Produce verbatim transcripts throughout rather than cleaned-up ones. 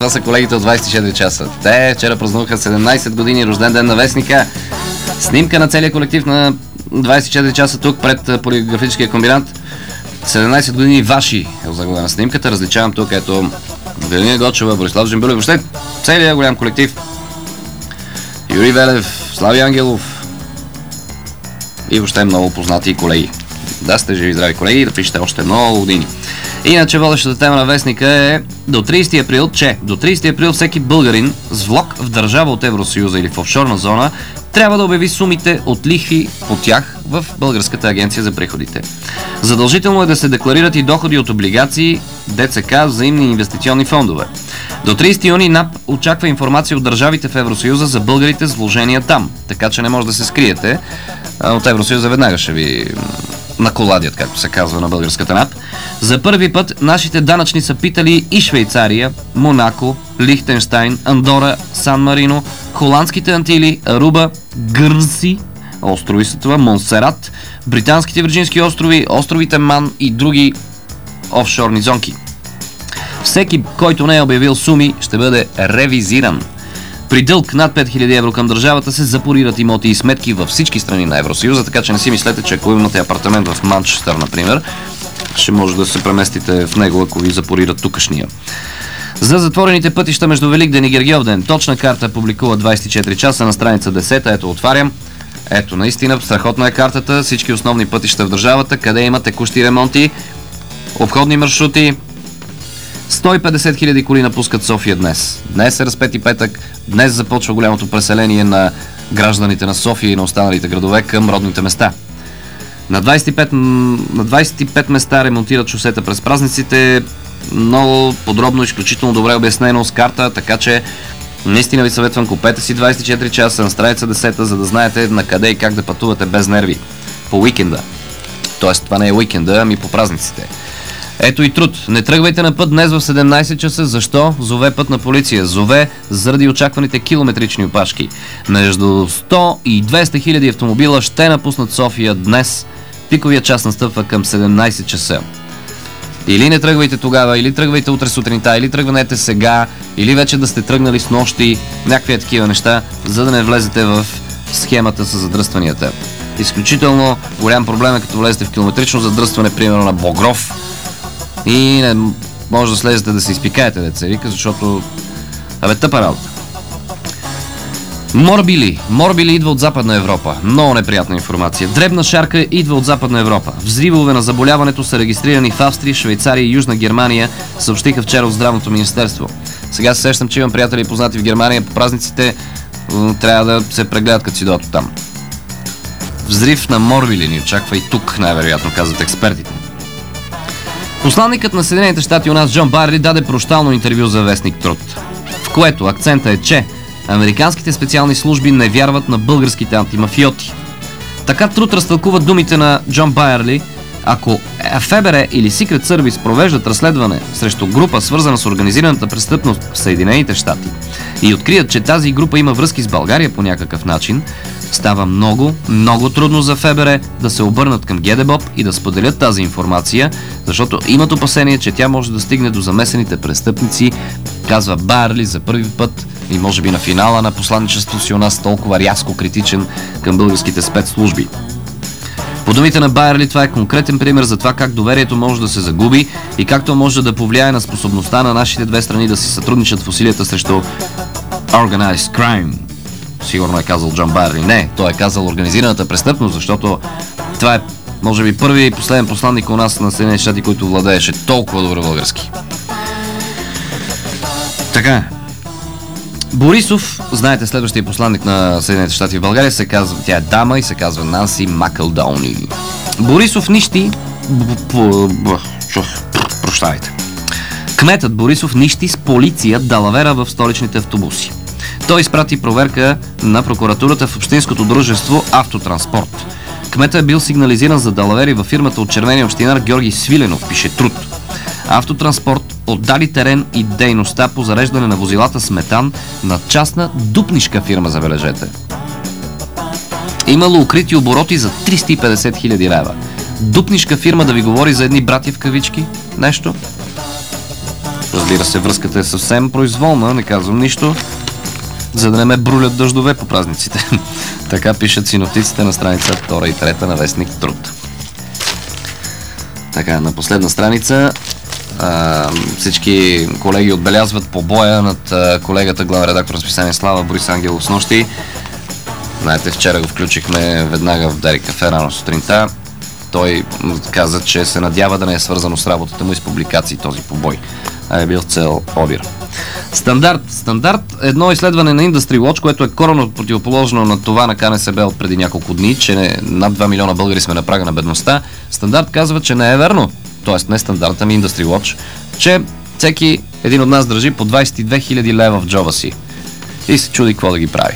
Това са колегите от двайсет и четири часа. Те вчера празнуваха седемнайсет години рожден ден на вестника. Снимка на целия колектив на двайсет и четири часа тук пред полиграфическия комбинат. седемнайсет години ваши е озаглавена снимката. Различавам тук, ето Галина Гочева, Борислав Жембилев, въобще целият голям колектив. Юрий Велев, Слави Ангелов и въобще много познати колеги. Да сте живи и здрави колеги и да пишете още много години. Иначе водещата тема на вестника е до трийсети април, че до трийсети април всеки българин с влог в държава от Евросъюза или в офшорна зона трябва да обяви сумите от лихви по тях в Българската агенция за приходите. Задължително е да се декларират и доходи от облигации, ДЦК, взаимни инвестиционни фондове. До трийсети юни НАП очаква информация от държавите в Евросъюза за българите с вложения там, така че не може да се скриете. От Евросъюза веднага ще ви наколадят, както се казва на българската НАП. За първи път нашите данъчни са питали и Швейцария, Монако, Лихтенщайн, Андора, Сан Марино, Холандските Антили, Аруба, Гърси, острови са това, Монсерат, Британските Вирджински острови, островите Ман и други офшорни зонки. Всеки, който не е обявил суми, ще бъде ревизиран. При дълг над пет хиляди евро към държавата се запорират имоти и сметки във всички страни на Евросъюза, така че не си мислете, че ако имате апартамент в Манчестър, например, ще може да се преместите в него, ако ви запорират тукашния. За затворените пътища между Великден и Гергьовден точна карта публикува двайсет и четири часа на страница десета. Ето, отварям. Ето, наистина, страхотна е картата. Всички основни пътища в държавата, къде има текущи ремонти, обходни маршрути. сто и петдесет хиляди коли напускат София днес. Днес е Разпети петък. Днес започва голямото преселение на гражданите на София и на останалите градове към родните места. На двайсет и пет, на двайсет и пет места ремонтират шосета през празниците. Много подробно, изключително добре обяснено с карта, така че наистина ви съветвам, купете си двайсет и четири часа на страница десета, за да знаете на къде и как да пътувате без нерви. По уикенда. Тоест, това не е уикенда, ами по празниците. Ето и труд. Не тръгвайте на път днес в седемнайсет часа. Защо? Зове пътна полиция. Зове заради очакваните километрични опашки. Между сто и двеста хиляди автомобила ще напуснат София днес. Пиковия час настъпва към седемнайсет часа. Или не тръгвайте тогава, или тръгвайте утре сутринта, или тръгванете сега, или вече да сте тръгнали с нощи, някакви такива неща, за да не влезете в схемата с задръстванията. Изключително голям проблем е като влезете в километрично задръстване, примерно на Богров, и не може да слезете да се изпикаете, деца вика, защото абе тъпа работа. Морбили. Морбили идва от Западна Европа. Много неприятна информация. Дребна шарка идва от Западна Европа. Взривове на заболяването са регистрирани в Австрия, Швейцария и Южна Германия, съобщиха вчера от Здравното министерство. Сега се сещам, че имам приятели и познати в Германия. По празниците трябва да се прегледат, като си дойдат там. Взрив на морбили ни очаква и тук, най-вероятно, казват експертите. Посланникът на Съединените щати у нас Джон Байерли даде прощално интервю за вестник Труд, в което акцента е, че американските специални служби не вярват на българските антимафиоти. Така Труд разтълкува думите на Джон Байерли: ако ФБР или Secret Service провеждат разследване срещу група, свързана с организираната престъпност в Съединените щати, и открият, че тази група има връзки с България по някакъв начин, става много, много трудно за ФБР да се обърнат към ГДБОП и да споделят тази информация, защото имат опасение, че тя може да стигне до замесените престъпници, казва Байерли за първи път и може би на финала на посланничеството си у нас толкова рязко критичен към българските спецслужби. По думите на Байерли, това е конкретен пример за това как доверието може да се загуби и как то може да повлияе на способността на нашите две страни да си сътрудничат в усилията срещу Organized Crime. Сигурно е казал Джон Байерли. Не, той е казал организираната престъпност, защото това е, може би, първи и последен посланник у нас на Съединените щати, който владееше толкова добре български. Така. Борисов, знаете, следващия посланник на Съединените щати в България, се казва, тя е дама и се казва Нанси Макълдауни. Борисов нищи... Прощавайте. Кметът Борисов нищи с полиция далавера в столичните автобуси. Той изпрати проверка на прокуратурата в общинското дружество Автотранспорт. Кметът е бил сигнализиран за далавери във фирмата от червения общинар Георги Свиленов, пише Труд. Автотранспорт отдали терен и дейността по зареждане на возилата с метан на частна дупнишка фирма, забележете. Имало укрити обороти за триста и петдесет хиляди лева. Дупнишка фирма да ви говори за едни братя в кавички? Нещо? Разбира се, връзката е съвсем произволна, не казвам нищо, за да не ме брулят дъждове по празниците. Така пишат синоптиците на страница втора и трета на вестник Труд. Така, на последна страница а, всички колеги отбелязват побоя над а, колегата, главен редактор на списание Слава Борис Ангелов с нощи. Знаете, вчера го включихме веднага в Дарик кафе рано сутринта. Той каза, че се надява да не е свързано с работата му и с публикации този побой, а е бил цел обир. Стандарт. Стандарт е едно изследване на Industry Watch, което е коренно противоположно на това на КНСБ от преди няколко дни, че над два милиона българи сме на прага на бедността. Стандарт казва, че не е верно, т.е. не Стандарт, ами Industry Watch, че всеки един от нас държи по двадесет и две хиляди лева в джоба си и се чуди какво да ги прави.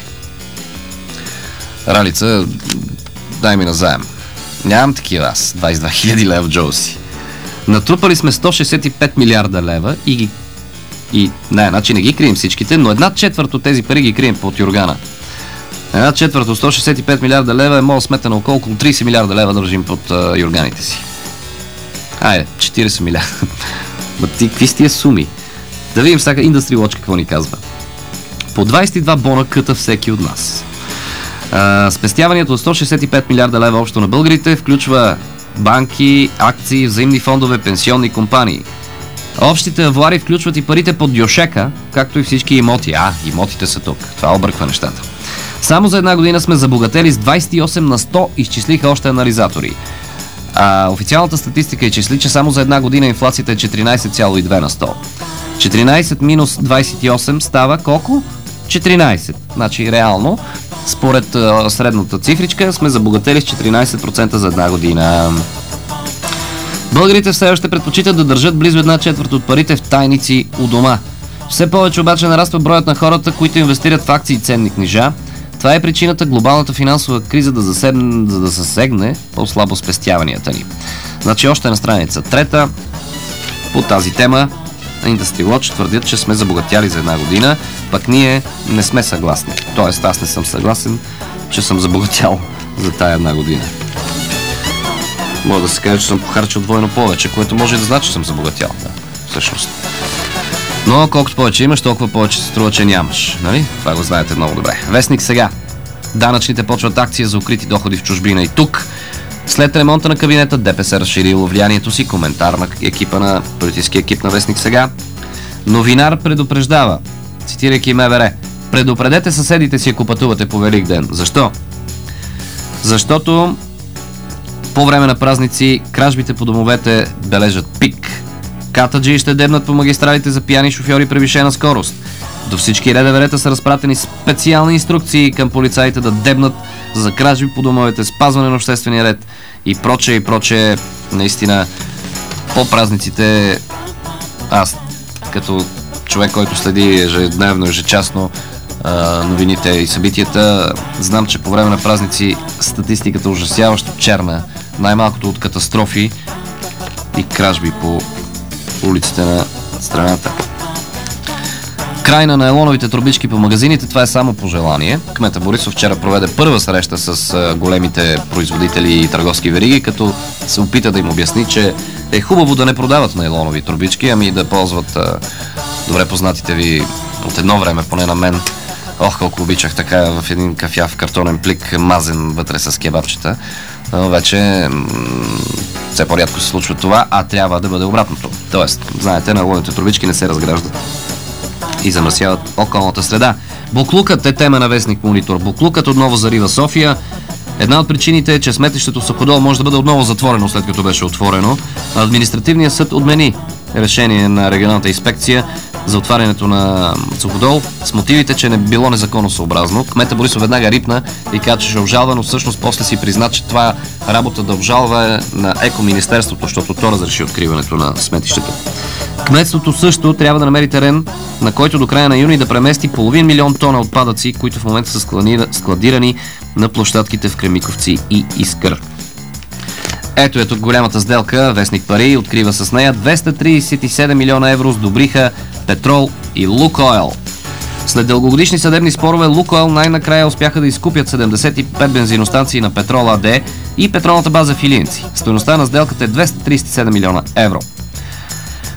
Ралица, дай ми назаем. Нямам такива аз, двадесет и две хиляди лева в джоба си. Натрупали сме сто шестдесет и пет милиарда лева и ги И не, значи не ги крием всичките, но една четвърт от тези пари ги крием под юргана. Една четвърт от сто шестдесет и пет милиарда лева е мога сметана около тридесет милиарда лева държим под а, юрганите си. Айде, четиридесет милиарда. Ма ти, какви с тия суми? Да видим сега Industry Watch какво ни казва. По двадесет и два бона къта всеки от нас. А, спестяването от сто шестдесет и пет милиарда лева общо на българите включва банки, акции, взаимни фондове, пенсионни компании. Общите авуари включват и парите под Йошека, както и всички имоти. А, имотите са тук. Това обърква нещата. Само за една година сме забогатели с двадесет и осем на сто, изчислиха още анализатори. А официалната статистика изчисли, че само за една година инфлацията е четиринадесет цяло и две на сто. четиринадесет минус двадесет и осем става колко? четиринадесет. Значи реално, според а, средната цифричка, сме забогатели с четиринадесет процента за една година. Българите все още предпочитат да държат близо една четвърт от парите в тайници у дома. Все повече обаче нараства броят на хората, които инвестират в акции и ценни книжа. Това е причината глобалната финансова криза да, засегне, да засегне по-слабо спестяванията ни. Значи още на страница трета по тази тема Industry Watch твърдят, че сме забогатяли за една година, пък ние не сме съгласни. Тоест аз не съм съгласен, че съм забогатял за тая една година. Може да се каже, че съм похарчил двойно повече, което може да значи, че съм забогатял. Да, всъщност. Но колкото повече имаш, толкова повече се струва, че нямаш. Нали? Това го знаете много добре. Вестник сега. Данъчните почват акция за укрити доходи в чужбина и тук. След ремонта на кабинета ДПС разширило влиянието си. Коментар на екипа на политическия екип на Вестник сега. Новинар предупреждава, цитирайки МВР: предупредете съседите си, ако пътувате по Великден. Защо? Защото по време на празници кражбите по домовете бележат пик. Катаджи ще дебнат по магистралите за пияни шофьори превишена скорост. До всички РДВР-та са разпратени специални инструкции към полицаите да дебнат за кражби по домовете, спазване на обществения ред и прочее и прочее. Наистина, по празниците аз, като човек, който следи ежедневно, ежечасно новините и събитията, знам, че по време на празници статистиката е ужасяващо черна, най-малкото от катастрофи и кражби по улиците на страната. Край на найлоновите трубички по магазините, това е само пожелание. Кмета Борисов вчера проведе първа среща с големите производители и търговски вериги, като се опита да им обясни, че е хубаво да не продават найлонови трубички, ами да ползват а, добре познатите ви от едно време, поне на мен. Ох, колко обичах така в един кафяв картонен плик, мазен вътре с кебабчета. Но вече м- все по-рядко се случва това, а трябва да бъде обратното. Тоест, знаете, найлоновите трубички не се разграждат и замърсяват околната среда. Буклукът е тема на Вестник Монитор. Буклукът отново зарива София. Една от причините е, че сметището в Суходол може да бъде отново затворено, след като беше отворено. Административният съд отмени решение на регионалната инспекция за отварянето на Суходол с мотивите, че не било незаконно съобразно. Кмета Борисов веднага рипна и каза, че ще обжалва, но всъщност после си призна, че това работа да обжалва е на Екоминистерството, защото то разреши откриването на сметището. Кметството също трябва да намери терен, на който до края на юни да премести половин милион тона отпадъци, които в момента са складирани на площадките в Кремиковци и Искър. Ето е тук голямата сделка. Вестник Пари открива с нея двеста тридесет и седем милиона евро сдобриха Петрол и Лукойл. След дългогодишни съдебни спорове, Лукойл най-накрая успяха да изкупят седемдесет и пет бензиностанции на Петрол АД и петролната база в Илиянци. Стойността на сделката е двеста тридесет и седем милиона евро.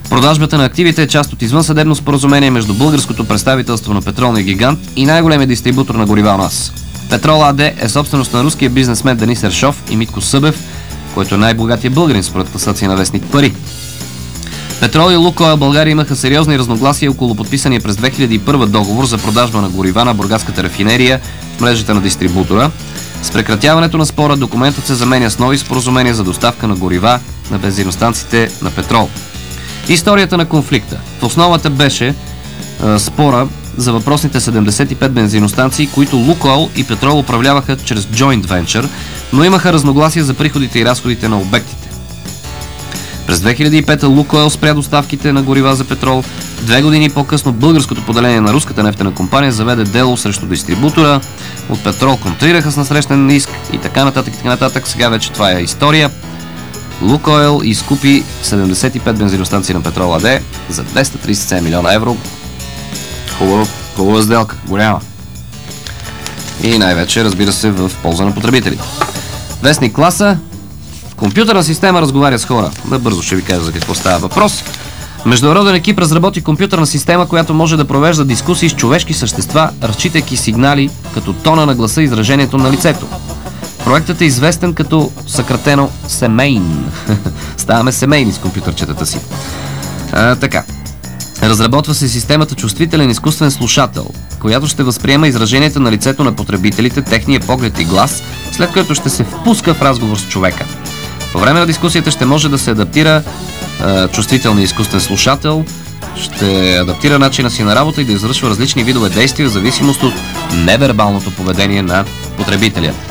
Продажбата на активите е част от извънсъдебно споразумение между българското представителство на петролния гигант и най-големия дистрибутор на горива у нас. Петрол АД е собственост на руския бизнесмен Денис Ершов и Митко Събев, който е най-богатия българин според класация на вестник Пари. Петрол и Лукойл България имаха сериозни разногласия около подписания през две хиляди и първа договор за продажба на горива на бургаската рафинерия в мрежата на дистрибутора. С прекратяването на спора документът се заменя с нови споразумения за доставка на горива на бензиностанциите на Петрол. Историята на конфликта. В основата беше е, спора за въпросните седемдесет и пет бензиностанции, които Лукойл и Петрол управляваха чрез joint venture, но имаха разногласия за приходите и разходите на обектите. През две хиляди и пета Лукойл спря доставките на горива за Петрол. Две години по-късно българското поделение на руската нефтена компания заведе дело срещу дистрибутора. От Петрол контрираха с насрещен иск и така нататък и така нататък. Сега вече това е история. Лукойл изкупи седемдесет и пет бензиностанции на Петрол АД за двеста тридесет и седем милиона евро. Хубава, хубава сделка, голяма. И най-вече, разбира се, в полза на потребителите. Вестник Класа. Компютърна система разговаря с хора. Да, бързо ще ви кажа за какво става въпрос. Международен екип разработи компютърна система, която може да провежда дискусии с човешки същества, разчитайки сигнали като тона на гласа и изражението на лицето. Проектът е известен като съкратено семейн. Ставаме семейни с компютърчетата си. А, така. Разработва се системата чувствителен изкуствен слушател, която ще възприема израженията на лицето на потребителите, техния поглед и глас, след което ще се впуска в разговор с човека. По време на дискусията ще може да се адаптира а, чувствителният изкуствен слушател, ще адаптира начина си на работа и да извършва различни видове действия в зависимост от невербалното поведение на потребителя.